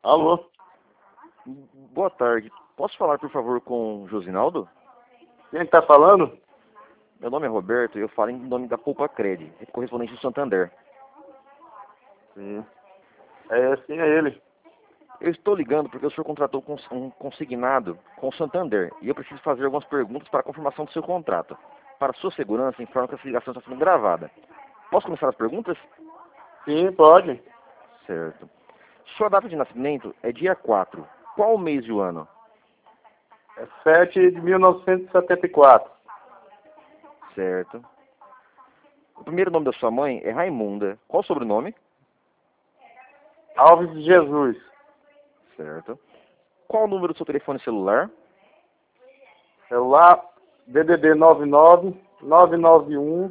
Alô? Boa tarde. Posso falar, por favor, com o Josinaldo? Quem tá falando? Meu nome é Roberto e eu falo em nome da Poupa Cred, correspondente do Santander. Sim. É, sim, é ele. Eu estou ligando porque o senhor contratou um consignado com o Santander e eu preciso fazer algumas perguntas para a confirmação do seu contrato. Para sua segurança, informo que essa ligação está sendo gravada. Posso começar as perguntas? Sim, pode. Certo. Sua data de nascimento é dia 4. Qual o mês e o ano? É 7 de 1974. Certo. O primeiro nome da sua mãe é Raimunda. Qual o sobrenome? Alves de Jesus. Certo. Qual o número do seu telefone celular? Celular DDD 99 991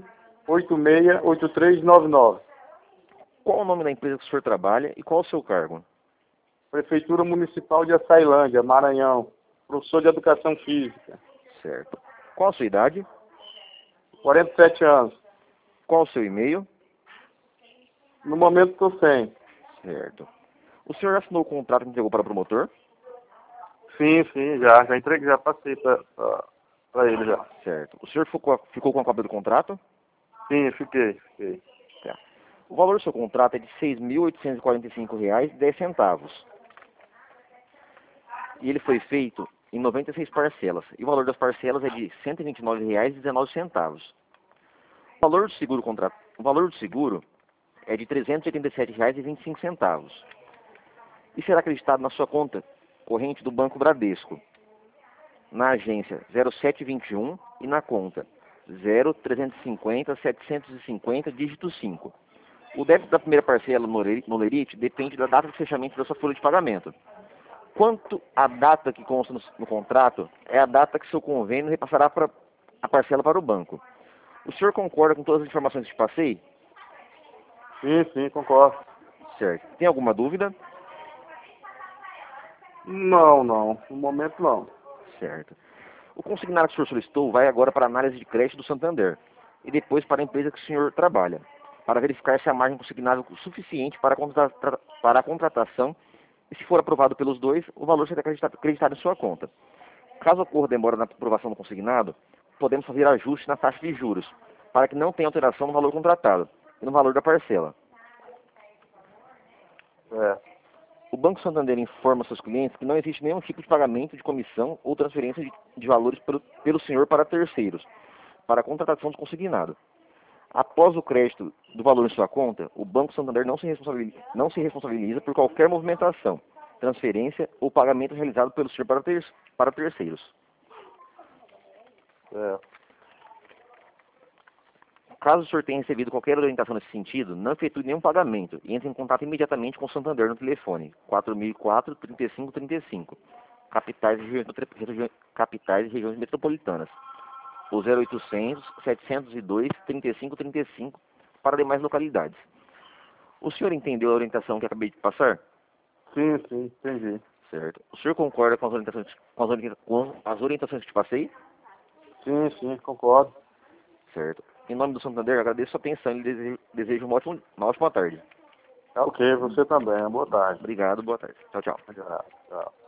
868399. Qual o nome da empresa que o senhor trabalha e qual o seu cargo? Prefeitura Municipal de Açailândia, Maranhão. Professor de Educação Física. Certo. Qual a sua idade? 47 anos. Qual o seu e-mail? No momento estou sem. Certo. O senhor assinou o contrato que entregou para o promotor? Sim, sim, já entreguei, já passei para ele já. Certo. O senhor ficou com a cópia do contrato? Sim, fiquei. Tá. O valor do seu contrato é de R$ 6.845,10. E ele foi feito em 96 parcelas. E o valor das parcelas é de R$ 129,19. O valor do seguro é de R$ 387,25. E será acreditado na sua conta corrente do Banco Bradesco, na agência 0721 e na conta 0350750, dígito 5. O débito da primeira parcela no Lerite depende da data de fechamento da sua folha de pagamento. Quanto à data que consta no contrato, é a data que seu convênio repassará a parcela para o banco. O senhor concorda com todas as informações que te passei? Sim, concordo. Certo. Tem alguma dúvida? Não. No momento não. Certo. O consignado que o senhor solicitou vai agora para a análise de crédito do Santander e depois para a empresa que o senhor trabalha, para verificar se a margem consignada é suficiente para a contratação e, se for aprovado pelos dois, o valor será acreditado em sua conta. Caso ocorra demora na aprovação do consignado, podemos fazer ajuste na taxa de juros, para que não tenha alteração no valor contratado e no valor da parcela. O Banco Santander informa seus clientes que não existe nenhum tipo de pagamento de comissão ou transferência de valores pelo senhor para terceiros, para a contratação do consignado. Após o crédito do valor em sua conta, o Banco Santander não se responsabiliza por qualquer movimentação, transferência ou pagamento realizado pelo senhor para terceiros. Caso o senhor tenha recebido qualquer orientação nesse sentido, não efetue nenhum pagamento e entre em contato imediatamente com o Santander no telefone 4004-3535, capitais e regiões metropolitanas, ou 0800-702-3535 para demais localidades. O senhor entendeu a orientação que acabei de passar? Sim, entendi. Certo. O senhor concorda com as orientações que te passei? Sim, concordo. Certo. Em nome do Santander, agradeço a atenção e desejo uma ótima tarde. Tá ok, você também. Boa tarde. Obrigado, boa tarde. Tchau. Tchau.